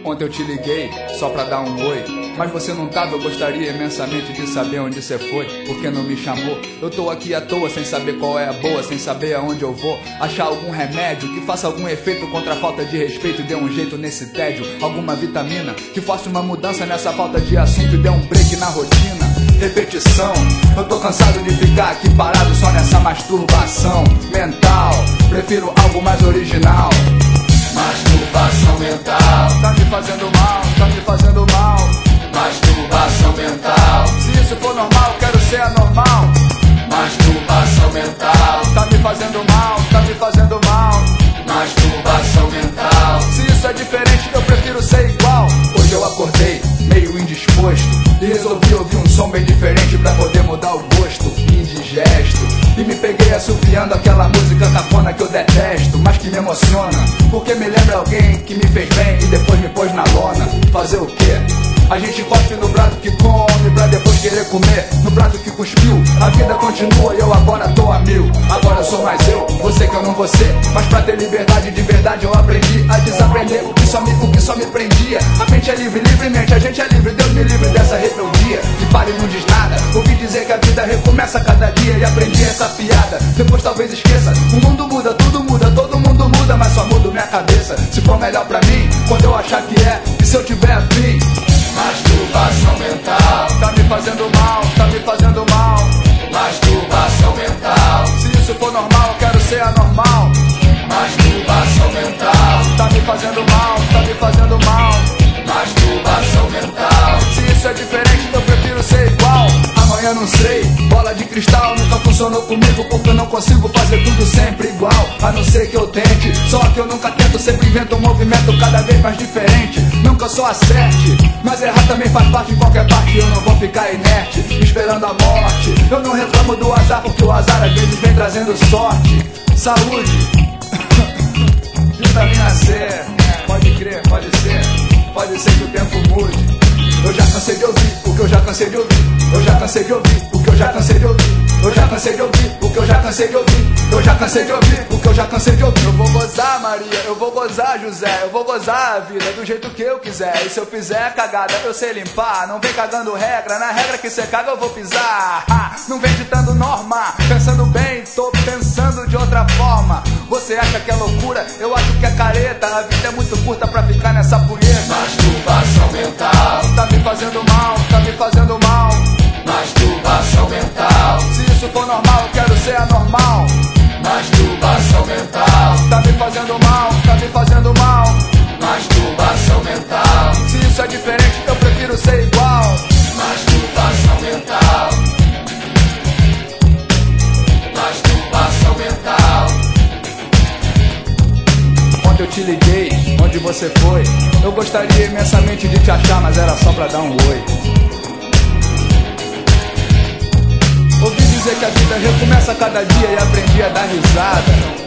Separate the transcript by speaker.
Speaker 1: Ontem eu te liguei só pra dar um oi, mas você não tava, eu gostaria imensamente de saber onde você foi, porque não me chamou. Eu tô aqui à toa, sem saber qual é a boa, sem saber aonde eu vou. Achar algum remédio que faça algum efeito contra a falta de respeito e dê um jeito nesse tédio. Alguma vitamina que faça uma mudança nessa falta de assunto e dê um break na rotina. Repetição, eu tô cansado de ficar aqui parado só nessa masturbação mental. Prefiro algo mais original.
Speaker 2: Masturbação mental
Speaker 1: tá me fazendo mal, tá me fazendo mal.
Speaker 2: Masturbação mental.
Speaker 1: Se isso for normal, quero ser anormal.
Speaker 2: Masturbação mental
Speaker 1: tá me fazendo mal, tá me fazendo mal.
Speaker 2: Masturbação mental.
Speaker 1: Se isso é diferente, eu prefiro ser igual. Hoje eu acordei meio indisposto e resolvi ouvir um som bem diferente pra poder mudar o gosto. Indigesto. E me peguei assoviando aquela música cafona que eu detesto, mas que me emociona, porque me lembra alguém que me fez bem e depois me pôs na lona. Fazer o quê? A gente cospe no prato que come pra depois querer comer no prato que cuspiu. A vida continua e eu agora tô a mil. Agora eu sou mais eu, você que eu não você. Mas pra ter liberdade de verdade eu aprendi a desaprender o que só me prendia. A mente é livre, livremente, a gente é livre. Deus me livre dessa rebeldia que para e não diz nada. Ouvi dizer que a vida recomeça cada dia e aprendi essa piada. Depois talvez esqueça, o mundo muda, tudo muda, todo mundo muda, mas só muda minha cabeça. Se for melhor pra mim, quando eu achar que é, e se eu tiver afim.
Speaker 2: Masturbação mental
Speaker 1: tá me fazendo mal, tá me fazendo mal.
Speaker 2: Masturbação mental.
Speaker 1: Se isso for normal, eu quero ser anormal.
Speaker 2: Masturbação mental
Speaker 1: tá me fazendo mal, tá me fazendo mal.
Speaker 2: Masturbação mental.
Speaker 1: Se isso é diferente, eu prefiro ser igual. Amanhã não sei, bola de cristal nunca funcionou comigo, porque eu não consigo fazer tudo sempre igual. A não ser que eu tente, só que eu nunca tento. Sempre invento um movimento cada vez mais diferente. Nunca só acerte, mas errar também faz parte em qualquer parte. Eu não vou ficar inerte, esperando a morte. Eu não reclamo do azar, porque o azar às vezes vem trazendo sorte. Saúde, vitamina C, pode crer, pode ser que o tempo mude. Eu já cansei de ouvir o que eu já cansei de ouvir. Eu já cansei de ouvir o que eu já cansei de ouvir. Eu já cansei de ouvir o que eu já cansei de ouvir. Eu já cansei de ouvir o que eu já cansei de ouvir. Eu vou gozar, Maria, eu vou gozar, José. Eu vou gozar a vida do jeito que eu quiser. E se eu fizer cagada, eu sei limpar. Não vem cagando regra, na regra que cê caga eu vou pisar. Não vem ditando norma, pensando bem, tô pensando de outra forma. Você acha que é loucura, eu acho que é careta. A vida é muito curta pra ficar nessa punheta.
Speaker 2: Masturbação mental
Speaker 1: tá me fazendo mal, tá me fazendo mal.
Speaker 2: Masturbação mental.
Speaker 1: Se isso for normal, eu quero ser anormal.
Speaker 2: Masturbação mental
Speaker 1: tá me fazendo mal, tá me fazendo mal.
Speaker 2: Masturbação mental.
Speaker 1: Se isso é diferente, eu prefiro ser igual.
Speaker 2: Masturbação mental. Masturbação mental.
Speaker 1: Ontem eu te liguei, onde você foi? Eu gostaria imensamente de te achar, mas era só pra dar um oi. Ouvi dizer que a vida recomeça cada dia e aprendi a dar risada.